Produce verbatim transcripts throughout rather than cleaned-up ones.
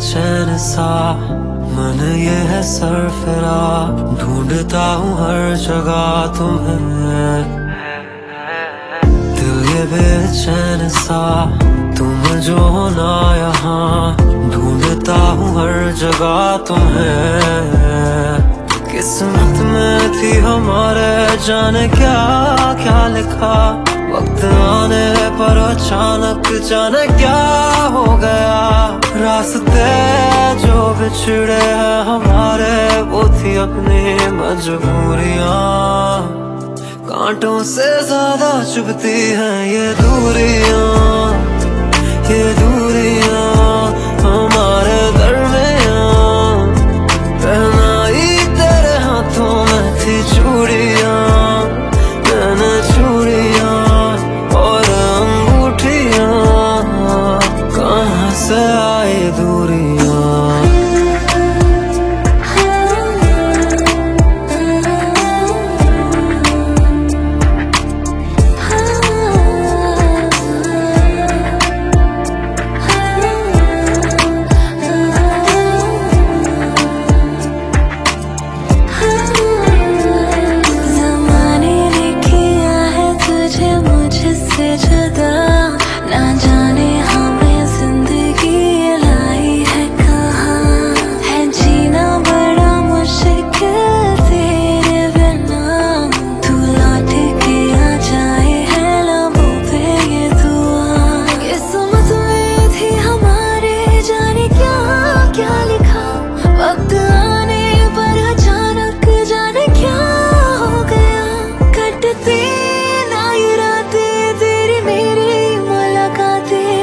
बेचैन सा मन ये है सरफिरा, ढूंढता हूँ हर जगह तुम्हें। दिल ये बेचैन सा तुम जो हो ना यहाँ, ढूंढता हूँ हर जगह तुम्हें। किस्मत में थी हमारे जाने क्या क्या लिखा, वक्त आने पर अचानक जाने क्या हो गया। रास्ते जो बिछड़े हैं हमारे वो थी अपनी मजबूरियां, कांटों से ज्यादा चुभती हैं ये दूरियां, ये दूरियां हमारे दरमियां। पहनाई तेरे हाथों में थी चूड़ियां, मैंने चूड़ियां और अंगूठियां, कहाँ से आई दूरियां।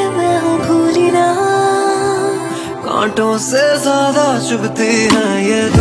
कांटों से ज्यादा चुभती हैं ये